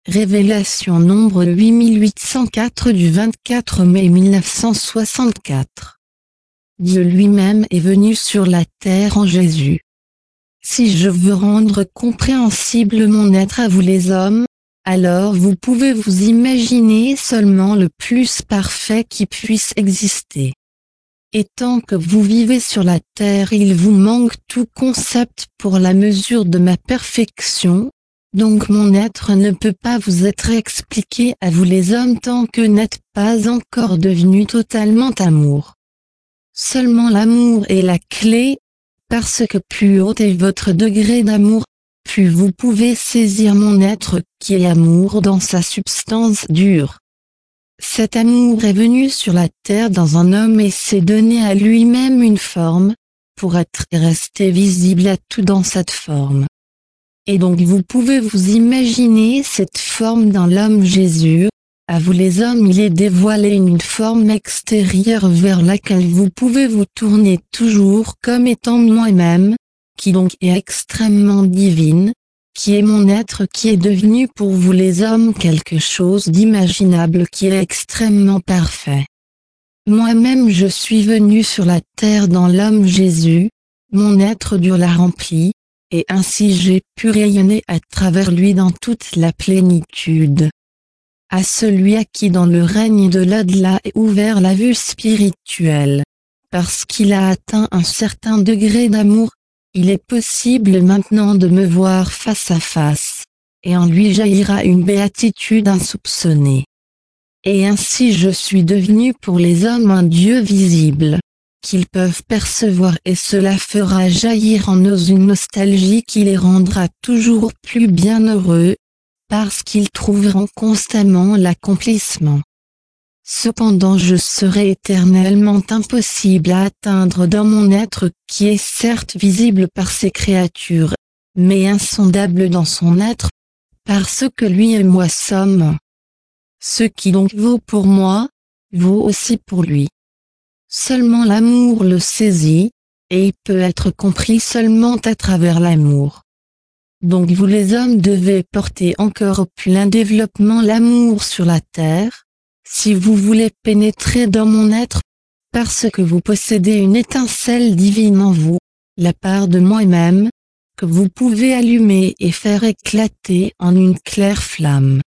Révélation nombre 8804 du 24 mai 1964. Dieu lui-même est venu sur la terre en Jésus. Si je veux rendre compréhensible mon être à vous les hommes, alors vous pouvez vous imaginer seulement le plus parfait qui puisse exister. Et tant que vous vivez sur la terre, il vous manque tout concept pour la mesure de ma perfection, donc mon être ne peut pas vous être expliqué à vous les hommes tant que n'êtes pas encore devenu totalement amour. Seulement l'amour est la clé, parce que plus haut est votre degré d'amour, plus vous pouvez saisir mon être qui est amour dans sa substance dure. Cet amour est venu sur la terre dans un homme et s'est donné à lui-même une forme, pour être et rester visible à tout dans cette forme. Et donc vous pouvez vous imaginer cette forme dans l'homme Jésus. À vous les hommes il est dévoilé une forme extérieure vers laquelle vous pouvez vous tourner toujours comme étant moi-même, qui donc est extrêmement divine, qui est mon être qui est devenu pour vous les hommes quelque chose d'imaginable qui est extrêmement parfait. Moi-même je suis venu sur la terre dans l'homme Jésus, mon être dur l'a rempli, et ainsi j'ai pu rayonner à travers lui dans toute la plénitude. À celui à qui dans le règne de l'au-delà est ouvert la vue spirituelle, parce qu'il a atteint un certain degré d'amour, il est possible maintenant de me voir face à face, et en lui jaillira une béatitude insoupçonnée. Et ainsi je suis devenu pour les hommes un Dieu visible, qu'ils peuvent percevoir et cela fera jaillir en eux une nostalgie qui les rendra toujours plus bienheureux, parce qu'ils trouveront constamment l'accomplissement. Cependant je serai éternellement impossible à atteindre dans mon être qui est certes visible par ses créatures, mais insondable dans son être, parce que lui et moi sommes. Ce qui donc vaut pour moi, vaut aussi pour lui. Seulement l'amour le saisit, et il peut être compris seulement à travers l'amour. Donc vous les hommes devez porter encore au plein développement l'amour sur la terre, si vous voulez pénétrer dans mon être, parce que vous possédez une étincelle divine en vous, la part de moi-même, que vous pouvez allumer et faire éclater en une claire flamme.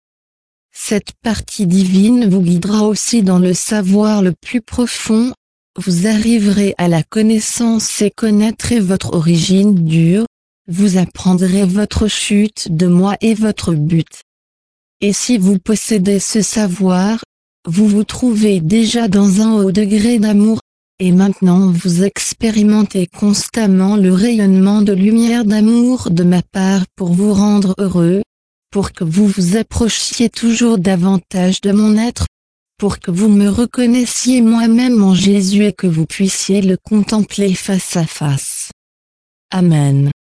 Cette partie divine vous guidera aussi dans le savoir le plus profond, vous arriverez à la connaissance et connaîtrez votre origine dure, vous apprendrez votre chute de moi et votre but. Et si vous possédez ce savoir, vous vous trouvez déjà dans un haut degré d'amour, et maintenant vous expérimentez constamment le rayonnement de lumière d'amour de ma part pour vous rendre heureux, pour que vous vous approchiez toujours davantage de mon être, pour que vous me reconnaissiez moi-même en Jésus et que vous puissiez le contempler face à face. Amen.